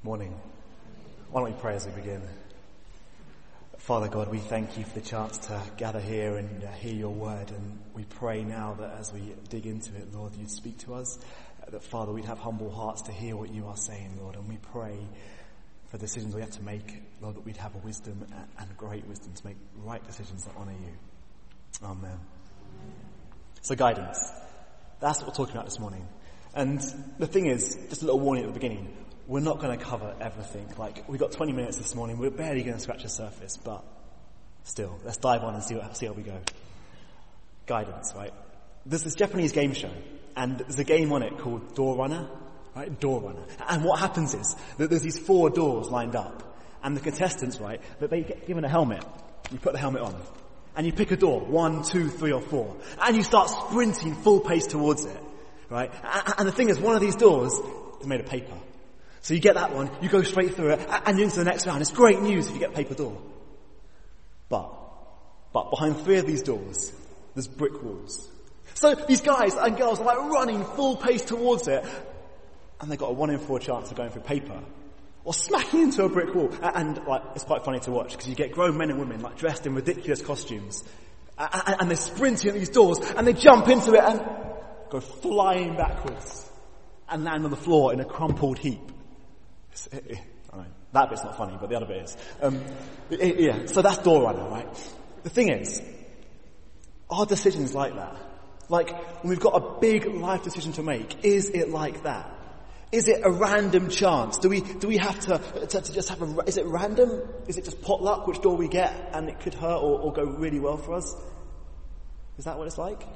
Morning. Why don't we pray as we begin? Father God, we thank you for the chance to gather here and hear your word, and we pray now that as we dig into it, Lord, you'd speak to us, that Father, we'd have humble hearts to hear what you are saying, Lord, and we pray for decisions we have to make, Lord, that we'd have a wisdom and great wisdom to make right decisions that honour you. Amen. So guidance. That's what we're talking about this morning. And the thing is, just a little warning at the beginning, we're not going to cover everything. Like, we've got 20 minutes this morning, we're barely going to scratch the surface, but still, let's dive on and see how we go. Guidance, right? There's this Japanese game show, and there's a game on it called Door Runner, right? Door Runner. And what happens is that there's these 4 doors lined up, and the contestants, right, that they get given a helmet. You put the helmet on, and you pick a door, 1, 2, 3, or 4, and you start sprinting full pace towards it, right? And the thing is, one of these doors is made of paper. So you get that one, you go straight through it, and you're into the next round. It's great news if you get a paper door. But behind 3 of these doors, there's brick walls. So these guys and girls are like running full pace towards it, and they've got a 1 in 4 chance of going through paper, or smacking into a brick wall. And like, it's quite funny to watch, because you get grown men and women like dressed in ridiculous costumes, and they're sprinting at these doors, and they jump into it and go flying backwards, and land on the floor in a crumpled heap. I know, that bit's not funny, but the other bit is. So that's Door Runner, right? The thing is, are decisions like that? Like, when we've got a big life decision to make, is it like that? Is it a random chance? Do we have to just have is it random? Is it just potluck, which door we get, and it could hurt or go really well for us? Is that what it's like?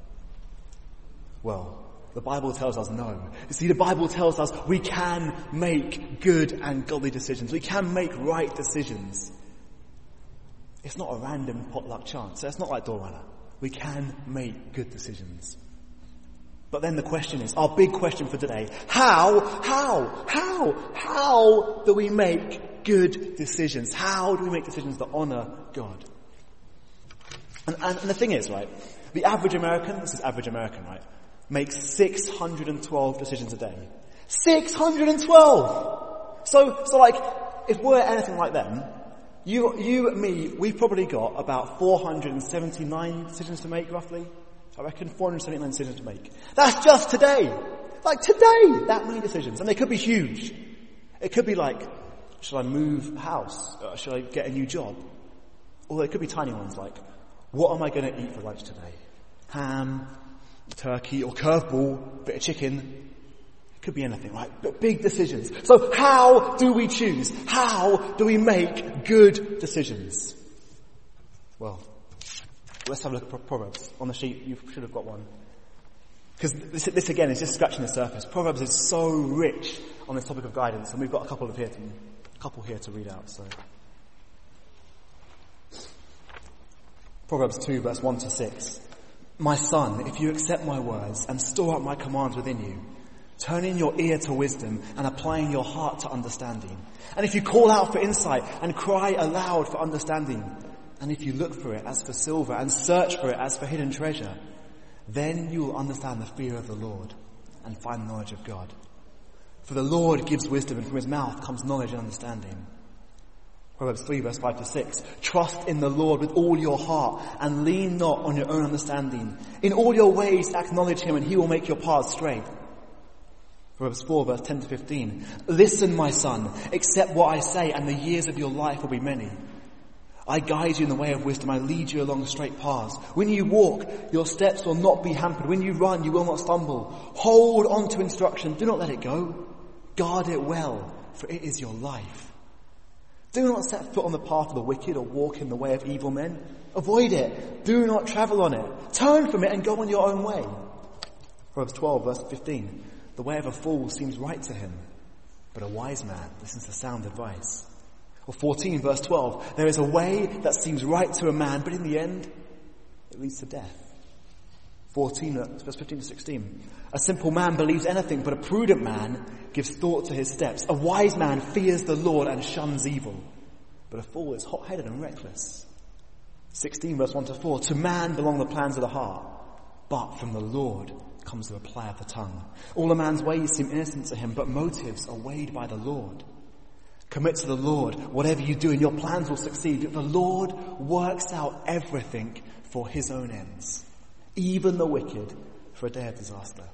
Well, the Bible tells us no. You see, the Bible tells us we can make good and godly decisions. We can make right decisions. It's not a random potluck chance. So it's not like Door Runner. We can make good decisions. But then the question is, our big question for today, how do we make good decisions? How do we make decisions that honour God? And the thing is, right, the average American, this is average American, right, makes 612 decisions a day. 612! So like, if we're anything like them, you and me, we've probably got about 479 decisions to make, roughly. I reckon 479 decisions to make. That's just today! Like today! That many decisions. And they could be huge. It could be like, should I move house? Should I get a new job? Or it could be tiny ones like, what am I going to eat for lunch today? Ham, turkey, or curveball, bit of chicken. It could be anything, right? But big decisions. So how do we choose? How do we make good decisions? Well, let's have a look at Proverbs. On the sheet, you should have got one. Because this again is just scratching the surface. Proverbs is so rich on this topic of guidance, and we've got a couple here to read out. So, Proverbs 2, verse 1 to 6. My son, if you accept my words and store up my commands within you, turning your ear to wisdom and applying your heart to understanding, and if you call out for insight and cry aloud for understanding, and if you look for it as for silver and search for it as for hidden treasure, then you will understand the fear of the Lord and find knowledge of God. For the Lord gives wisdom, and from his mouth comes knowledge and understanding. Proverbs 3, verse 5 to 6. Trust in the Lord with all your heart and lean not on your own understanding. In all your ways acknowledge him and he will make your paths straight. Proverbs 4, verse 10 to 15. Listen, my son, accept what I say, and the years of your life will be many. I guide you in the way of wisdom. I lead you along straight paths. When you walk, your steps will not be hampered. When you run, you will not stumble. Hold on to instruction. Do not let it go. Guard it well, for it is your life. Do not set foot on the path of the wicked or walk in the way of evil men. Avoid it. Do not travel on it. Turn from it and go on your own way. Proverbs 12, verse 15. The way of a fool seems right to him, but a wise man listens to sound advice. Or 14, verse 12. There is a way that seems right to a man, but in the end, it leads to death. 14, verse 15 to 16. A simple man believes anything, but a prudent man gives thought to his steps. A wise man fears the Lord and shuns evil, but a fool is hot-headed and reckless. 16, verse 1 to 4. To man belong the plans of the heart, but from the Lord comes the reply of the tongue. All a man's ways seem innocent to him, but motives are weighed by the Lord. Commit to the Lord. Whatever you do and your plans will succeed. The Lord works out everything for his own ends, even the wicked for a day of disaster.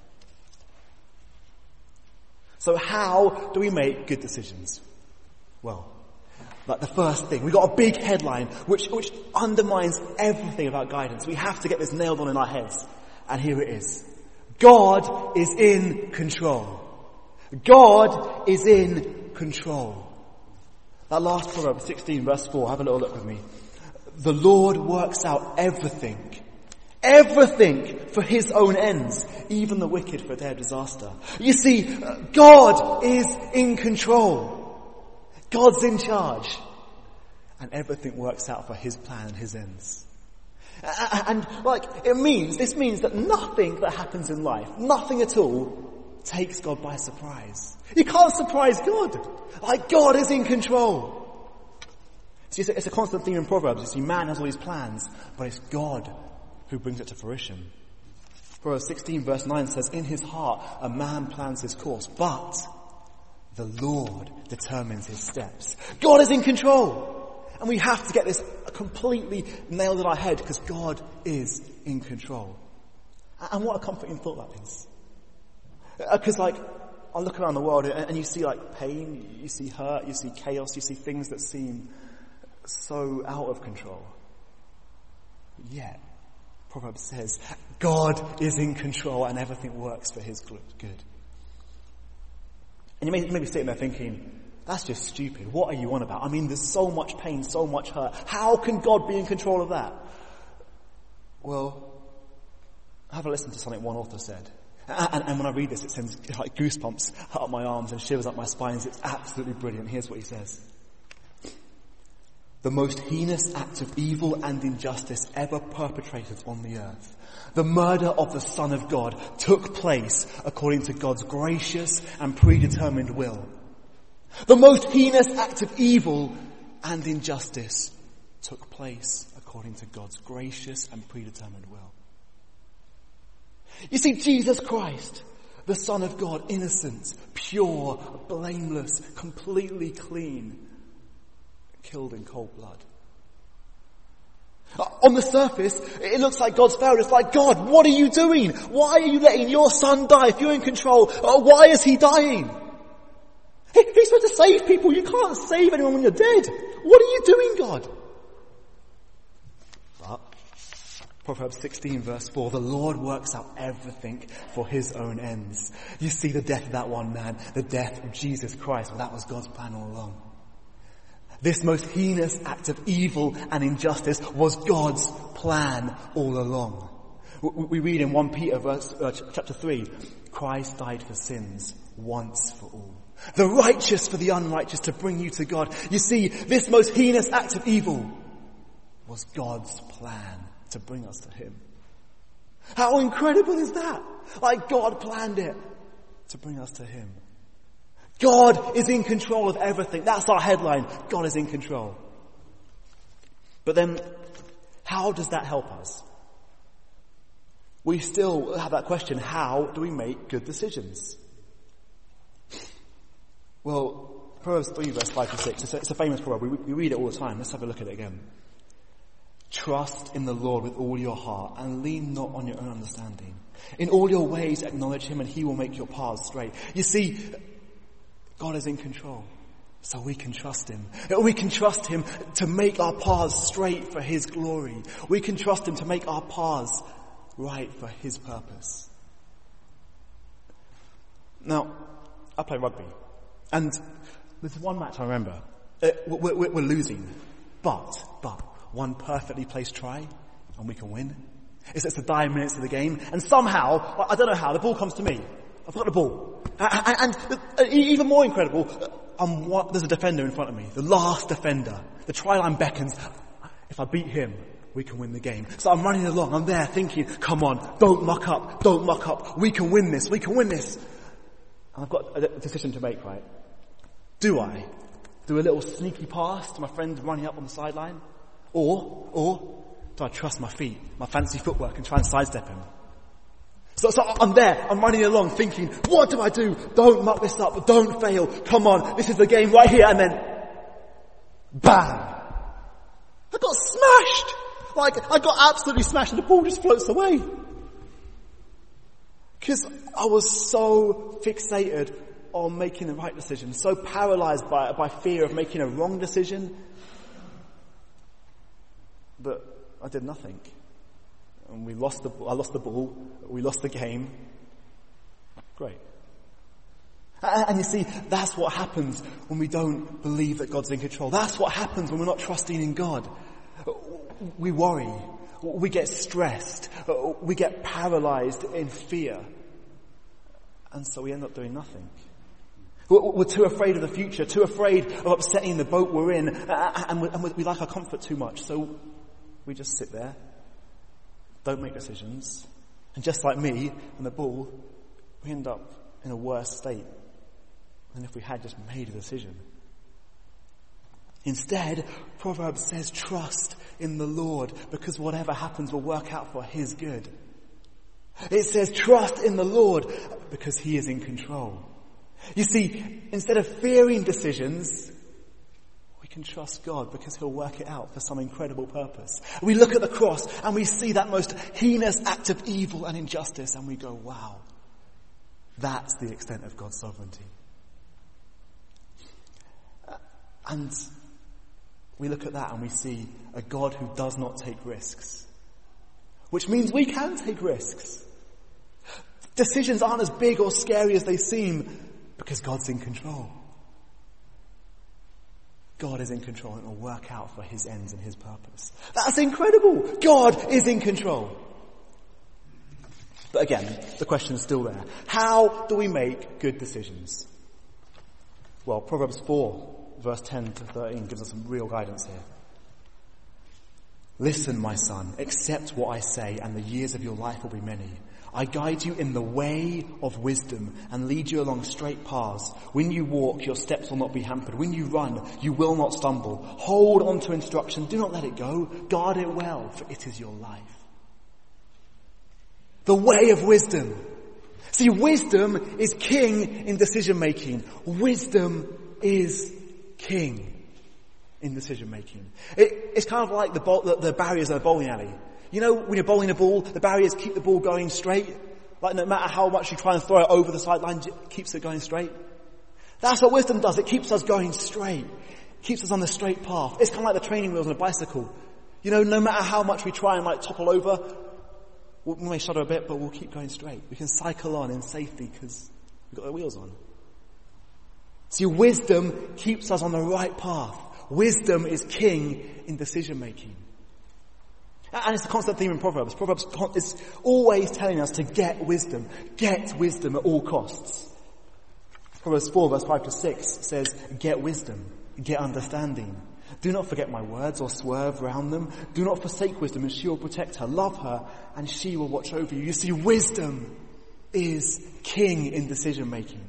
So how do we make good decisions? Well, like the first thing, we got a big headline which undermines everything about guidance. We have to get this nailed on in our heads. And here it is. God is in control. God is in control. That last Proverbs 16 verse 4, have a little look with me. The Lord works out everything for his own ends, even the wicked for their disaster. You see, God is in control. God's in charge. And everything works out for his plan and his ends. And this means that nothing that happens in life, nothing at all, takes God by surprise. You can't surprise God. Like, God is in control. See, it's a constant theme in Proverbs. You see, man has all these plans, but it's God who brings it to fruition. Proverbs 16 verse 9 says, in his heart a man plans his course, but the Lord determines his steps. God is in control. And we have to get this completely nailed in our head because God is in control. And what a comforting thought that is. Because I look around the world and you see pain, you see hurt, you see chaos, you see things that seem so out of control. Yet, Proverbs says, God is in control and everything works for his good. And you may be sitting there thinking, that's just stupid. What are you on about? I mean, there's so much pain, so much hurt. How can God be in control of that? Well, have a listen to something one author said. And when I read this, it sends goosebumps up my arms and shivers up my spines. It's absolutely brilliant. Here's what he says. The most heinous act of evil and injustice ever perpetrated on the earth, the murder of the Son of God, took place according to God's gracious and predetermined will. The most heinous act of evil and injustice took place according to God's gracious and predetermined will. You see, Jesus Christ, the Son of God, innocent, pure, blameless, completely clean, killed in cold blood. On the surface, it looks like God's failed. It's like, God, what are you doing? Why are you letting your Son die? If you're in control, why is he dying? He's supposed to save people. You can't save anyone when you're dead. What are you doing, God? But Proverbs 16 verse 4, the Lord works out everything for his own ends. You see the death of that one man, the death of Jesus Christ. Well, that was God's plan all along. This most heinous act of evil and injustice was God's plan all along. We read in 1 Peter chapter 3, Christ died for sins once for all. The righteous for the unrighteous to bring you to God. You see, this most heinous act of evil was God's plan to bring us to him. How incredible is that? Like, God planned it to bring us to him. God is in control of everything. That's our headline. God is in control. But then, how does that help us? We still have that question, how do we make good decisions? Well, Proverbs 3 verse 5 to 6, it's a famous proverb. We read it all the time. Let's have a look at it again. Trust in the Lord with all your heart and lean not on your own understanding. In all your ways acknowledge him and he will make your paths straight. You see, God is in control, so we can trust him. We can trust him to make our paths straight for his glory. We can trust him to make our paths right for his purpose. Now, I play rugby, and there's one match I remember. We're losing, but one perfectly placed try, and we can win. It's the dying minutes of the game, and somehow, I don't know how, the ball comes to me. I've got the ball. And even more incredible, there's a defender in front of me, the last defender. The try line beckons. If I beat him, we can win the game. So I'm running along, I'm there thinking, come on, don't muck up, we can win this. And I've got a decision to make, right? Do I do a little sneaky pass to my friend running up on the sideline? Or do I trust my feet, my fancy footwork, and try and sidestep him? So I'm there, I'm running along thinking, what do I do? Don't muck this up, don't fail, come on, this is the game right here. And then Bang! I got smashed! I got absolutely smashed and the ball just floats away. Because I was so fixated on making the right decision, so paralyzed by fear of making a wrong decision, that I did nothing. And I lost the ball, we lost the game. Great. And you see, that's what happens when we don't believe that God's in control. That's what happens when we're not trusting in God. We worry. We get stressed. We get paralyzed in fear. And so we end up doing nothing. We're too afraid of the future, too afraid of upsetting the boat we're in, and we like our comfort too much. So we just sit there, don't make decisions, and just like me and the ball, we end up in a worse state than if we had just made a decision. Instead, Proverbs says trust in the Lord, because whatever happens will work out for His good. It says trust in the Lord because He is in control. You see, instead of fearing decisions, we can trust God because He'll work it out for some incredible purpose. We look at the cross and we see that most heinous act of evil and injustice and we go, wow, that's the extent of God's sovereignty. And we look at that and we see a God who does not take risks. Which means we can take risks. Decisions aren't as big or scary as they seem because God's in control. God is in control and it will work out for His ends and His purpose. That's incredible. God is in control. But again, the question is still there. How do we make good decisions? Well, Proverbs 4, verse 10 to 13 gives us some real guidance here. Listen, my son, accept what I say, and the years of your life will be many. I guide you in the way of wisdom and lead you along straight paths. When you walk, your steps will not be hampered. When you run, you will not stumble. Hold on to instruction. Do not let it go. Guard it well, for it is your life. The way of wisdom. See, wisdom is king in decision making. Wisdom is king in decision making. It's kind of like the barriers in a bowling alley. You know, when you're bowling a ball, the barriers keep the ball going straight. Like no matter how much you try and throw it over the sideline, it keeps it going straight. That's what wisdom does. It keeps us going straight. It keeps us on the straight path. It's kind of like the training wheels on a bicycle. You know, no matter how much we try and topple over, we may shudder a bit, but we'll keep going straight. We can cycle on in safety because we've got the wheels on. See, wisdom keeps us on the right path. Wisdom is king in decision making. And it's a constant theme in Proverbs. Proverbs is always telling us to get wisdom. Get wisdom at all costs. Proverbs 4 verse 5 to 6 says, get wisdom, get understanding. Do not forget my words or swerve round them. Do not forsake wisdom and she will protect her. Love her and she will watch over you. You see, wisdom is king in decision making.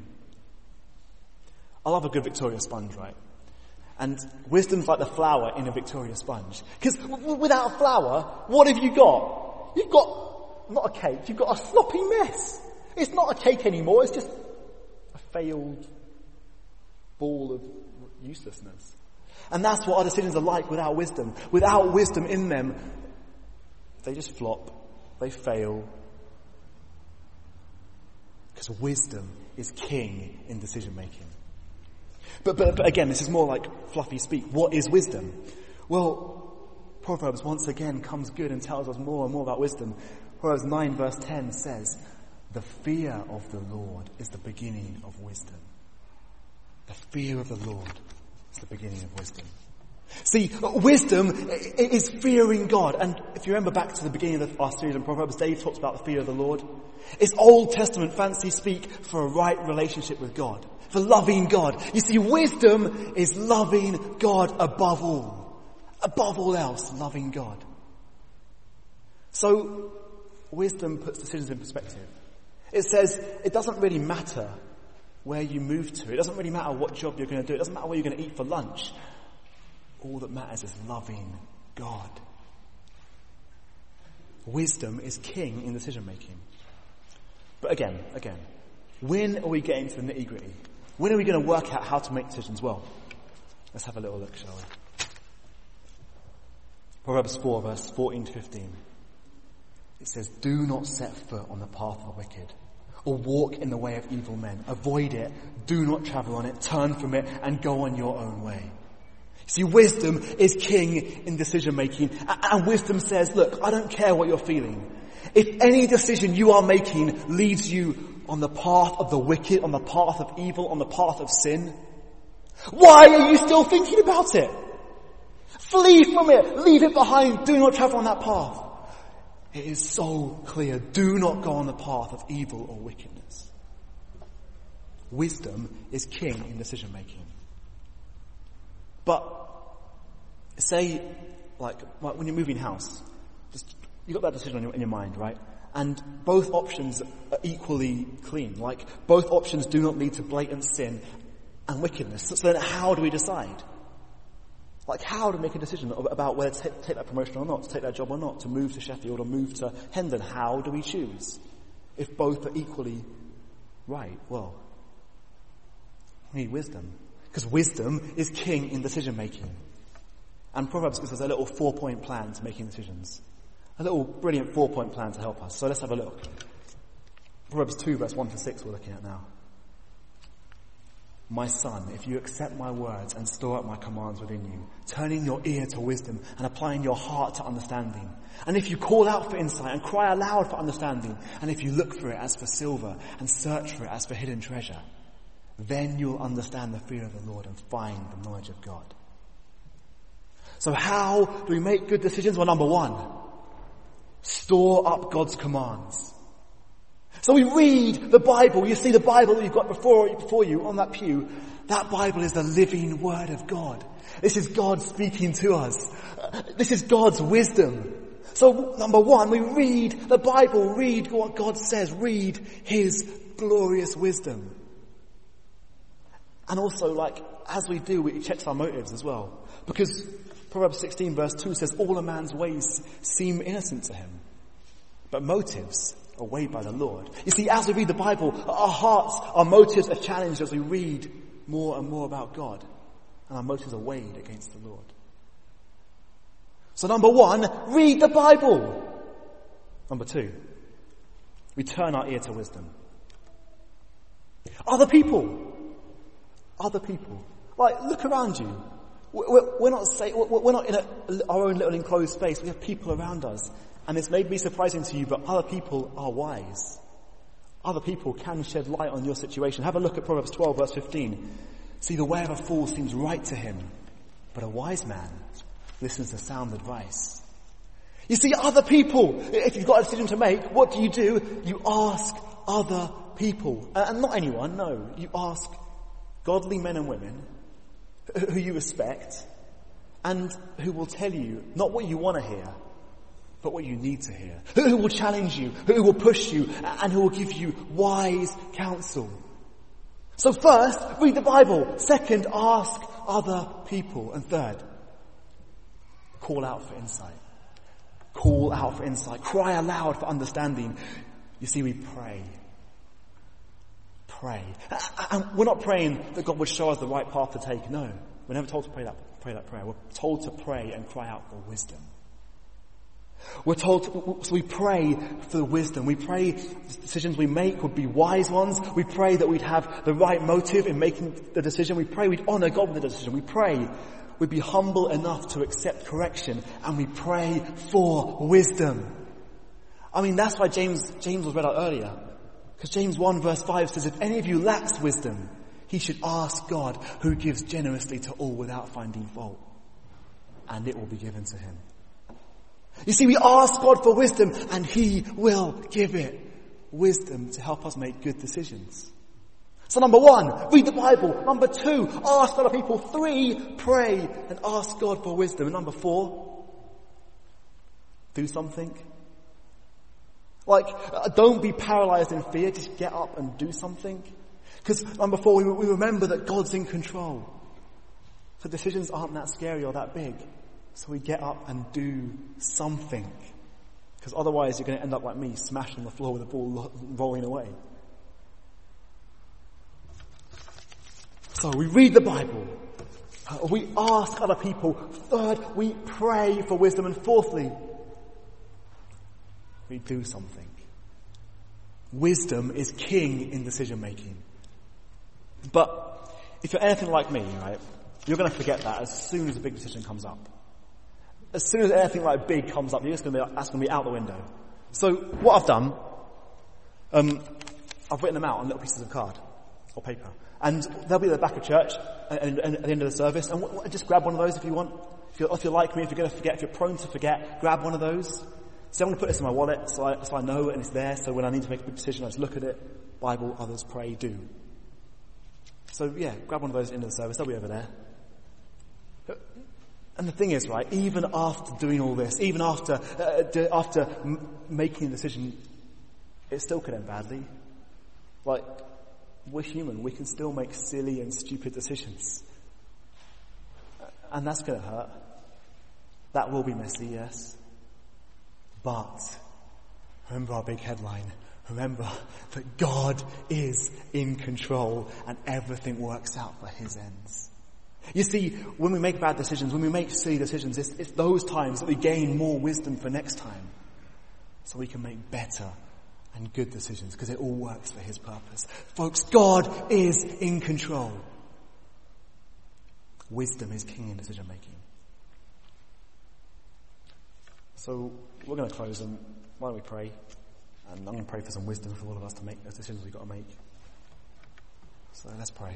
I love a good Victoria sponge, right? And wisdom's like the flour in a Victoria sponge. Because without a flour, what have you got? You've got, not a cake, you've got a sloppy mess. It's not a cake anymore, it's just a failed ball of uselessness. And that's what our decisions are like without wisdom. Without wisdom in them, they just flop, they fail. Because wisdom is king in decision making. But again, this is more like fluffy speak. What is wisdom? Well, Proverbs once again comes good and tells us more and more about wisdom. Proverbs 9 verse 10 says, the fear of the Lord is the beginning of wisdom. The fear of the Lord is the beginning of wisdom. See, wisdom is fearing God. And if you remember back to the beginning of our series in Proverbs, Dave talked about the fear of the Lord. It's Old Testament fancy speak for a right relationship with God, for loving God. You see, wisdom is loving God above all else, loving God. So, wisdom puts decisions in perspective. It says it doesn't really matter where you move to. It doesn't really matter what job you're going to do. It doesn't matter where you're going to eat for lunch. All that matters is loving God. Wisdom is king in decision making. But again, when are we getting to the nitty gritty? When are we going to work out how to make decisions? Well, let's have a little look, shall we? Proverbs 4 verse 14 to 15. It says, "Do not set foot on the path of the wicked, or walk in the way of evil men. Avoid it, do not travel on it, turn from it, and go on your own way." See, wisdom is king in decision making, and wisdom says, look, I don't care what you're feeling. If any decision you are making leads you on the path of the wicked, on the path of evil, on the path of sin, why are you still thinking about it? Flee from it, leave it behind, do not travel on that path. It is so clear, do not go on the path of evil or wickedness. Wisdom is king in decision making. But say, like when you're moving house, you got that decision in your mind, right? And both options are equally clean. Like both options do not lead to blatant sin and wickedness. So then how do we decide? Like how to make a decision about whether to take that promotion or not, to take that job or not, to move to Sheffield or move to Hendon? How do we choose? If both are equally right, well, we need wisdom. Because wisdom is king in decision making. And Proverbs gives us a little 4-point plan to making decisions. A little brilliant 4-point plan to help us. So let's have a look. Proverbs 2 verse 1 to 6 we're looking at now. "My son, if you accept my words and store up my commands within you, turning your ear to wisdom and applying your heart to understanding, and if you call out for insight and cry aloud for understanding, and if you look for it as for silver and search for it as for hidden treasure, then you'll understand the fear of the Lord and find the knowledge of God." So how do we make good decisions? Well, number one, store up God's commands. So we read the Bible. You see the Bible that you've got before you on that pew. That Bible is the living Word of God. This is God speaking to us. This is God's wisdom. So number one, we read the Bible, read what God says, read His glorious wisdom. And also, like, as we do, it checks our motives as well. Because Proverbs 16 verse 2 says, "All a man's ways seem innocent to him, but motives are weighed by the Lord." You see, as we read the Bible, our hearts, our motives are challenged as we read more and more about God. And our motives are weighed against the Lord. So number one, read the Bible. Number two, we turn our ear to wisdom. Other people. Like, look around you. We're not in our own little enclosed space. We have people around us. And this may be surprising to you, but other people are wise. Other people can shed light on your situation. Have a look at Proverbs 12 verse 15. "See, the way of a fool seems right to him, but a wise man listens to sound advice." You see, other people, if you've got a decision to make, what do? You ask other people. And not anyone, no. You ask godly men and women who you respect and who will tell you not what you want to hear, but what you need to hear. Who will challenge you, who will push you, and who will give you wise counsel. So first, read the Bible. Second, ask other people. And third, call out for insight. Call out for insight. Cry aloud for understanding. You see, we pray. And we're not praying that God would show us the right path to take. No. We're never told to pray that prayer. We're told to pray and cry out for wisdom. So we pray for the wisdom. We pray the decisions we make would be wise ones. We pray that we'd have the right motive in making the decision. We pray we'd honor God with the decision. We pray we'd be humble enough to accept correction. And we pray for wisdom. I mean, that's why James was read out earlier. Because James 1 verse 5 says, "If any of you lacks wisdom, he should ask God, who gives generously to all without finding fault, and it will be given to him." You see, we ask God for wisdom, and He will give it. Wisdom to help us make good decisions. So number one, read the Bible. Number two, ask other people. 3, pray and ask God for wisdom. And number 4, do something. Like, don't be paralyzed in fear. Just get up and do something. Because number 4, we remember that God's in control. So decisions aren't that scary or that big. So we get up and do something. Because otherwise you're going to end up like me, smashed on the floor with the ball rolling away. So we read the Bible. We ask other people. Third, we pray for wisdom. And fourthly, we do something. Wisdom is king in decision making. But if you're anything like me, right, you're going to forget that as soon as a big decision comes up. As soon as anything like big comes up, that's going to be out the window. So what I've done, I've written them out on little pieces of card or paper. And they'll be at the back of church and at the end of the service. And just grab one of those if you want. If you're like me, if you're going to forget, if you're prone to forget, grab one of those. So I'm going to put this in my wallet so I know it and it's there. So when I need to make a big decision, I just look at it. Bible, others, pray, do. So yeah, grab one of those at the end of the service. They'll be over there. And the thing is, right, even after doing all this, even after making a decision, it still could end badly. Like, we're human. We can still make silly and stupid decisions. And that's going to hurt. That will be messy, yes. But remember our big headline. Remember that God is in control and everything works out for his ends. You see, when we make bad decisions, when we make silly decisions, it's those times that we gain more wisdom for next time. So we can make better and good decisions because it all works for his purpose. Folks, God is in control. Wisdom is king in decision making. So we're going to close and why don't we pray? And I'm going to pray for some wisdom for all of us to make those decisions we've got to make. So let's pray.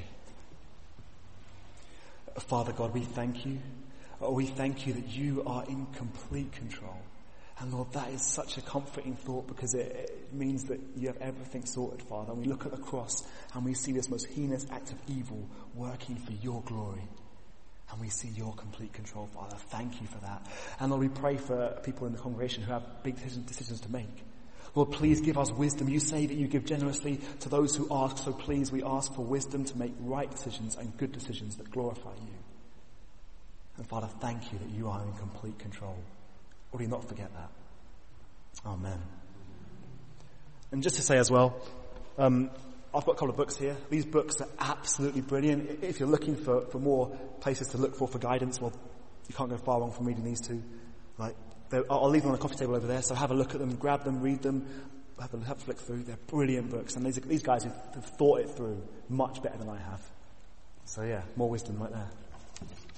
Father God, we thank you. We thank you that you are in complete control. And Lord, that is such a comforting thought because it means that you have everything sorted, Father. And we look at the cross and we see this most heinous act of evil working for your glory. And we see your complete control, Father. Thank you for that. And Lord, we pray for people in the congregation who have big decisions to make. Lord, please give us wisdom. You say that you give generously to those who ask, so please we ask for wisdom to make right decisions and good decisions that glorify you. And Father, thank you that you are in complete control. Would we not forget that? Amen. And just to say as well, I've got a couple of books here. These books are absolutely brilliant. If you're looking for more places to look for guidance, well, you can't go far wrong from reading these two. Right? I'll leave them on the coffee table over there, so have a look at them, grab them, read them, have a flick through. They're brilliant books, and these guys have thought it through much better than I have. So yeah, more wisdom right there.